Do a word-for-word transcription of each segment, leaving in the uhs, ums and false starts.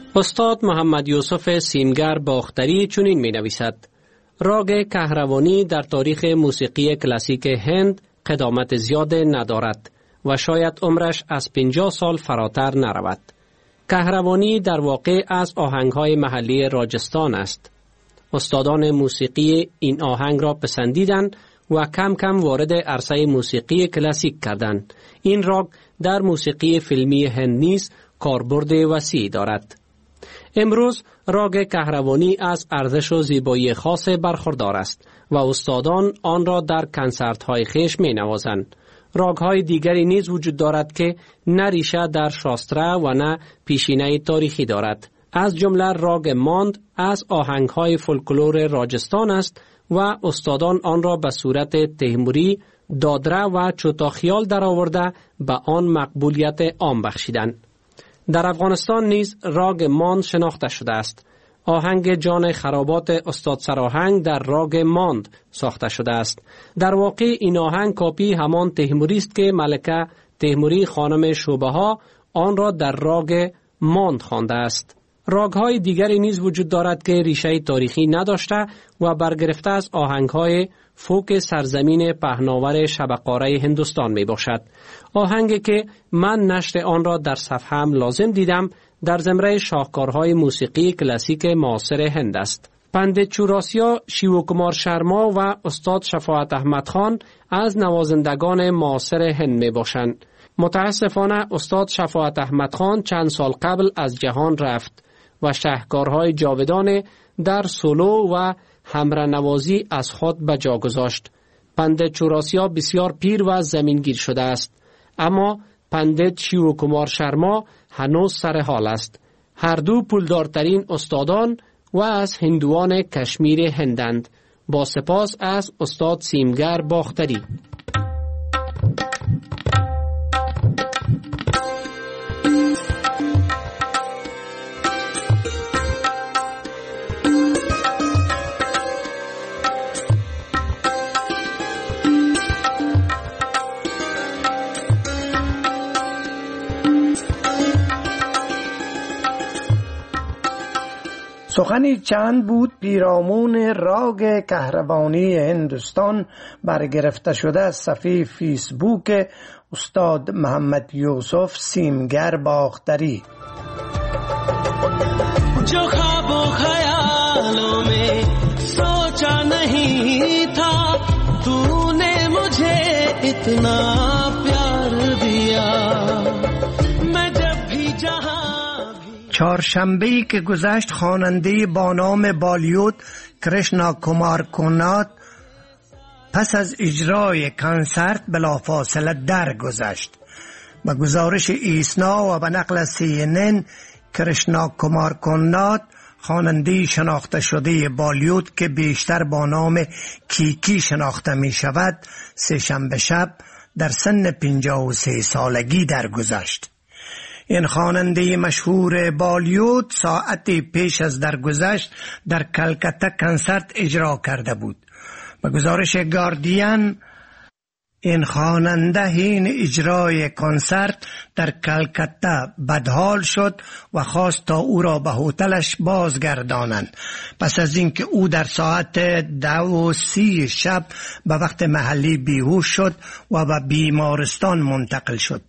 استاد محمد یوسف سیمگر باختری چنین می نویسد: راگ کهروانی در تاریخ موسیقی کلاسیک هند قدامت زیاد ندارد و شاید عمرش از پنجاه سال فراتر نرود. کهروانی در واقع از آهنگ‌های محلی راجستان است. استادان موسیقی این آهنگ را پسندیدند و کم کم وارد عرصه موسیقی کلاسیک کردند. این راگ در موسیقی فیلمی هند نیز کاربرد وسیع دارد. امروز راگ کهروانی از ارزش و زیبایی خاص برخوردار است و استادان آن را در کنسرت‌های خویش می‌نوازند. راگ‌های دیگری نیز وجود دارد که نه ریشه در شاسترا و نه پیشینه تاریخی دارد. از جمله راگ ماند از آهنگ‌های فولکلور راجستان است و استادان آن را به صورت تیموری، دادره و چوتاخیال درآورده به آن مقبولیت عام بخشیدند. در افغانستان نیز راگ ماند شناخته شده است. آهنگ جان خرابات استاد سراهنگ در راگ ماند ساخته شده است. در واقع این آهنگ کاپی همان تیموری است که ملکه تیموری خانم شوبها آن را در راگ ماند خوانده است. راگ‌های دیگری نیز وجود دارد که ریشه تاریخی نداشته و برگرفته از آهنگ‌های فوک سرزمین پهناور شبقاره هندوستان می باشد. آهنگی که من نشر آن را در صفحه‌ام لازم دیدم در زمره شاهکارهای موسیقی کلاسیک معاصر هند است. پندت چوراسیا شیوکمار شرما و استاد شفاعت احمد خان از نوازندگان معاصر هند می باشند. متاسفانه استاد شفاعت احمد خان چند سال قبل از جهان رفت و شاهکارهای جاودانه در سولو و همرنوازی از خود به جا گذاشت. پندت چوراسیا بسیار پیر و زمینگیر شده است، اما پندت شیوکمار شرما هنوز سر حال است. هر دو پولدارترین استادان و از هندوان کشمیر هندند. با سپاس از استاد سیمگر باختری. سخنی چند بود پیرامون راگ کهروانی هندوستان برگرفته شده از صفحه فیسبوک استاد محمد یوسف سیمگر باختری. جو خواب و خیالوں میں سوچا نہیں تھا تو نے مجھے اتنا پیار دیا میں جب بھی جہاں چهارشنبه‌ای که گذشت خواننده با نام بالیوود کرشنا کومار کونات پس از اجرای کنسرت بلافاصله درگذشت. به گزارش ایسنا و به نقل سی ان ان کرشنا کومار کونات خواننده شناخته شده بالیوود که بیشتر با نام کیکی شناخته می شود سه شنبه شب در سن پنجاه و سه سالگی درگذشت. این خواننده مشهور بالیوود ساعتی پیش از درگذشت در کلکته کنسرت اجرا کرده بود. به گزارش گاردین این خواننده حین اجرای کنسرت در کلکته بدحال شد و خواست تا او را به هتلش بازگردانند. پس از اینکه او در ساعت دو و سی شب به وقت محلی بیهوش شد و به بیمارستان منتقل شد.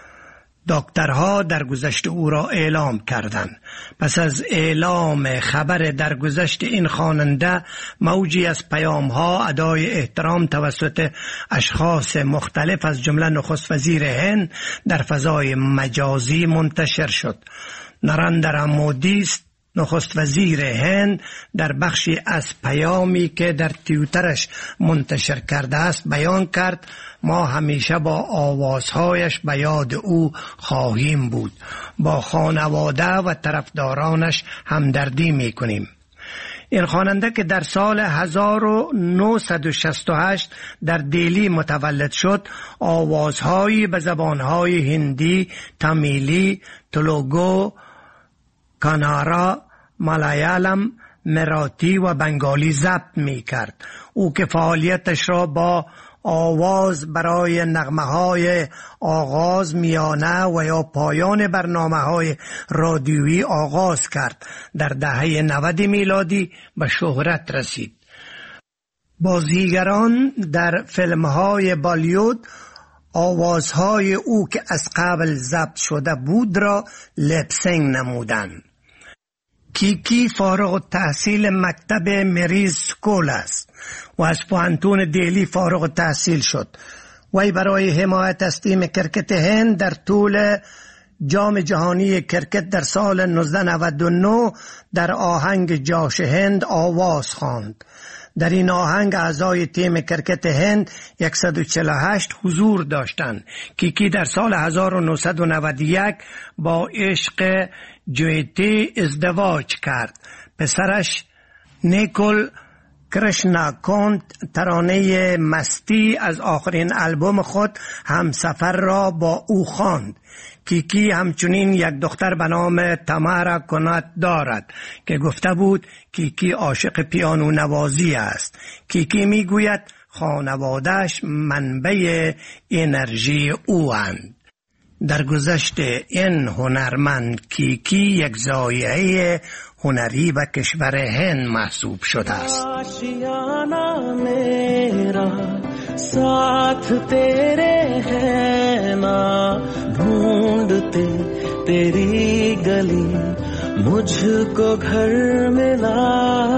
دکترها درگذشت او را اعلام کردند. پس از اعلام خبر درگذشت این خواننده موجی از پیام‌ها ادای احترام توسط اشخاص مختلف از جمله نخست وزیر هند در فضای مجازی منتشر شد. نریندرا مودی نخست وزیر هند در بخشی از پیامی که در توییترش منتشر کرده است بیان کرد: ما همیشه با آوازهایش به یاد او خواهیم بود. با خانواده و طرفدارانش همدردی میکنیم. این خواننده که در سال هزار و نهصد و شصت و هشت در دلی متولد شد، آوازهایی به زبانهای هندی، تامیلی، تلوگو، کانارا، ملایالم، مراتی و بنگالی ضبط می کرد. او که فعالیتش را با آواز برای نغمه های آغاز، میانه و یا پایان برنامه های رادیویی آغاز کرد. در دهه نود میلادی به شهرت رسید. بازیگران در فیلم های بالیوود آوازهای او که از قبل ضبط شده بود را لپسینگ نمودند. کیکی فارغ التحصیل مکتب مریز سکول است و از پوهنتون دیلی فارغ التحصیل شد. وی برای حمایت از تیم کرکت هند در طول جام جهانی کرکت در سال نوزده نود و نه در آهنگ جاش هند آواز خواند. در این آهنگ اعضای تیم کرکت هند صد و چهل و هشت حضور داشتند. کیکی در سال هزار و نهصد و نود و یک با عشق جویتی ازدواج کرد. پسرش نیکول کرشناکانت ترانه مستی از آخرین آلبوم خود همسفر را با او خواند. کیکی همچنین یک دختر به نام تامارا کنات دارد که گفته بود کیکی عاشق پیانو نوازی است. کیکی میگوید خانواده‌اش منبع انرژی او اند. در گذشت این هنرمند کیکی یک ضایعه هنری به کشور هند محسوب شده است. آشیانہ میرا ساتھ تیرے ہے نا ڈھونڈتے تیری گلی مجھ کو گھر ملا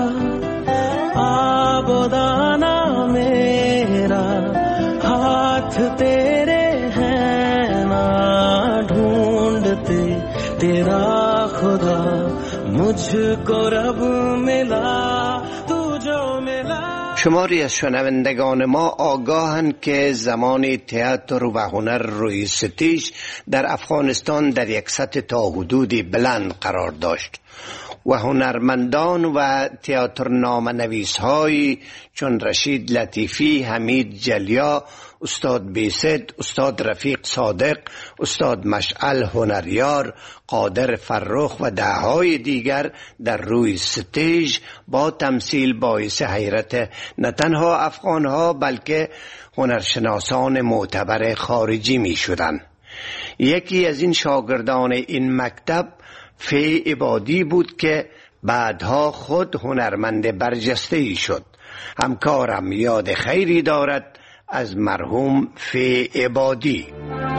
آبادانہ میرا ہاتھ تیرے ہے نا ڈھونڈتے تیرا خدا مجھ کو رب ملا تو جو ملا. شماری از شنوندگان ما آگاهند که زمان تئاتر و هنر روی ستیج در افغانستان در یک سطح تا حدودی بلند قرار داشت و هنرمندان و تئاتر نامه‌نویس های چون رشید لطیفی، حمید جلیا، استاد بیست، استاد رفیق صادق، استاد مشعل هنریار، قادر فرخ و دههای دیگر در روی ستیج با تمثیل باعث حیرت نه تنها افغانها بلکه هنرشناسان معتبر خارجی می شدند. یکی از این شاگردان این مکتب فی عبادی بود که بعدها خود هنرمند برجسته‌ای شد. همکارم یاد خیری دارد از مرحوم فی عبادی.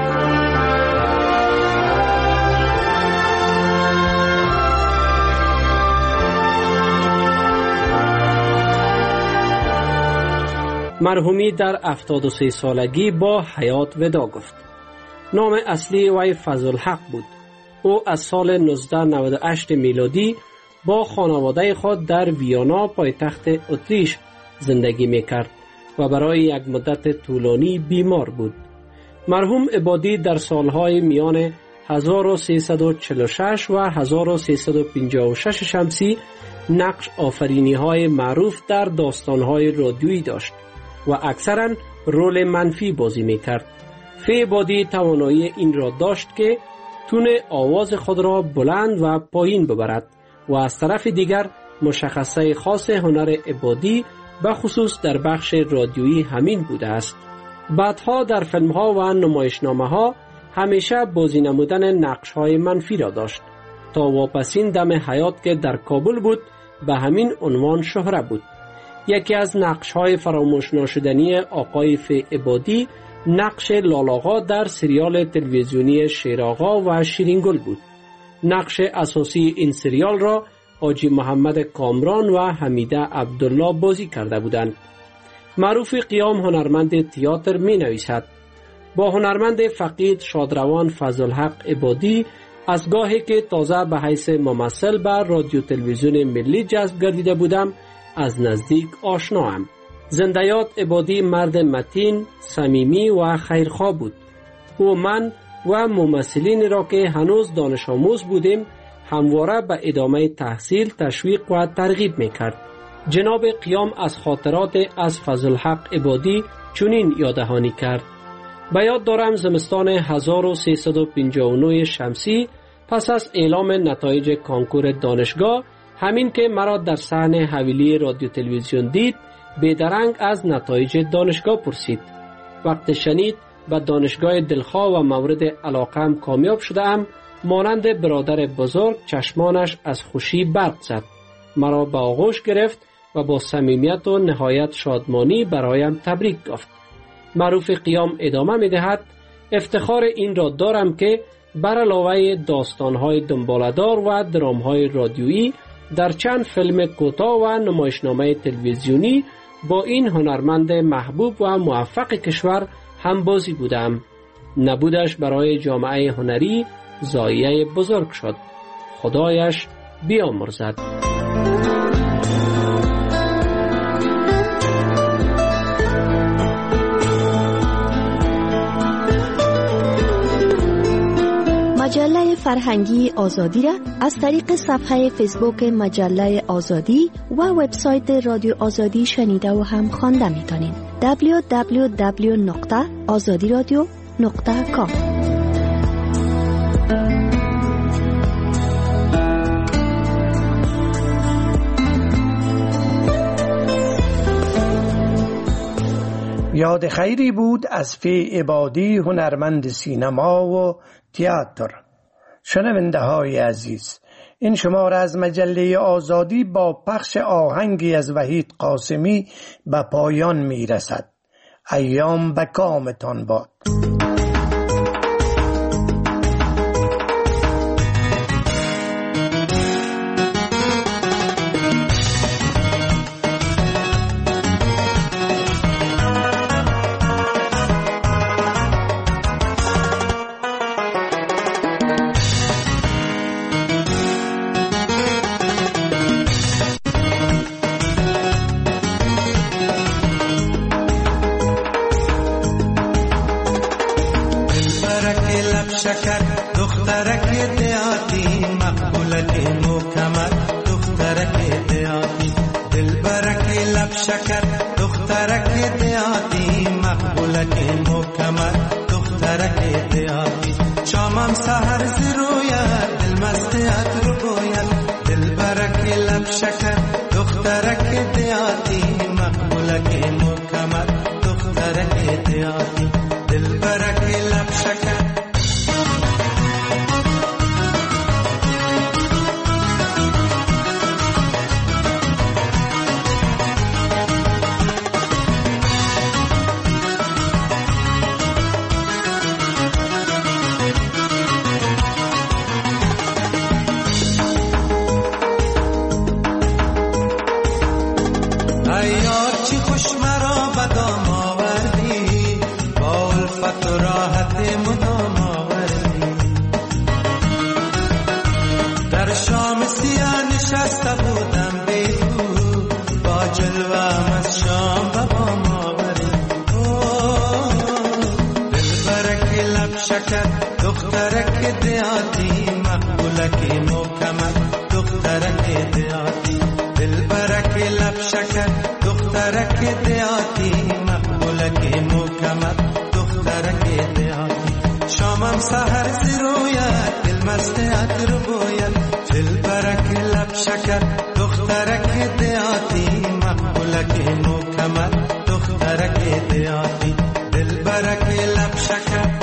مرحومی در هفتاد و سه سالگی با حیات ودا گفت. نام اصلی وی فضلحق بود. او از سال نوزده نود و هشت میلادی با خانواده خود در ویانا پایتخت اتریش زندگی میکرد و برای یک مدت طولانی بیمار بود. مرحوم عبادی در سالهای میان هزار و سیصد و چهل و شش و هزار و سیصد و پنجاه و شش شمسی نقش آفرینی های معروف در داستان های رادیویی داشت و اکثرا رول منفی بازی میکرد. فی عبادی توانایی این را داشت که تون آواز خود را بلند و پایین ببرد و از طرف دیگر مشخصه خاص هنر عبادی به خصوص در بخش رادیویی همین بوده است. بعدها در فیلم ها و نمایشنامه ها همیشه بازی نمودن نقش های منفی را داشت تا واپسین دم حیات که در کابل بود به همین عنوان شهره بود. یکی از نقش های فراموش ناشدنی آقای فی عبادی نقش لالاغا در سریال تلویزیونی شیراغا و شیرینگل بود. نقش اساسی این سریال را حاجی محمد کامران و حمیده عبدالله بازی کرده بودند. معروف قیام هنرمند تئاتر می نویسد. با هنرمند فقید شادروان فضلحق عبادی از گاهی که تازه به حیث ممثل بر رادیو تلویزیون ملی جذب گردیده بودم از نزدیک آشناام. زندیات عبادی مرد متین، صمیمی و خیرخواه بود. او من و ممثلین را که هنوز دانش آموز بودیم همواره به ادامه تحصیل تشویق و ترغیب میکرد. جناب قیام از خاطرات از فضلحق عبادی چنین یاددهانی کرد. به یاد دارم زمستان هزار و سیصد و پنجاه و نه شمسی پس از اعلام نتایج کنکور دانشگاه همین که مرا در صحن حویلی رادیو تلویزیون دید بیدرنگ از نتایج دانشگاه پرسید. وقت شنید به دانشگاه دلخواه و مورد علاقم کامیاب شدم، مانند برادر بزرگ چشمانش از خوشی برق زد. مرا به آغوش گرفت و با صمیمیت و نهایت شادمانی برایم تبریک گفت. معروف قیام ادامه می دهد: افتخار این را دارم که بر علاوه داستان‌های دنباله‌دار و درام‌های رادیویی در چند فیلم کوتاه و نمایشنامه تلویزیونی با این هنرمند محبوب و موفق کشور همبازی بودم. نبودش برای جامعه هنری ضایعه بزرگ شد. خدایش بیامرزد. مجله فرهنگی آزادی را از طریق صفحه فیسبوک مجله آزادی و وبسایت رادیو آزادی شنیده و هم خوانده می‌تونید. دبلیو دبلیو دبلیو نقطه آزادی رادیو نقطه کام. یاد خیری بود از فی عبادی، هنرمند سینما و تئاتر. شنونده های عزیز، این شماره از مجله آزادی با پخش آهنگی از وحید قاسمی به پایان می رسد. ایام به کامتان باد. شکر دخترک دیاتی، مقبولک مکمل دخترک دیاتی، دلبرک لب شکر دخترک دیاتی، مقبولک مکمل دخترک دیاتی. شامم سحر زرویت دل مستیت رو بوید، دلبرک لب شکر دخترک دیاتی، مقبولک مکمل دخترک دیاتی، دلبرک لب شکر. دخترک دیاتی، مقبولک مکمل دخترک دیاتی، دلبرک لب شکر دخترک دیاتی، مقبولک مکمل دخترک دیاتی. شامم سحر زرویت دل مستیت رو بوید، دلبرک لب شکر دخترک دیاتی، مقبولک مکمل دخترک دیاتی، دلبرک لب شکر.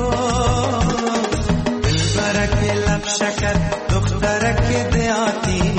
شکر دخترک دیاتی،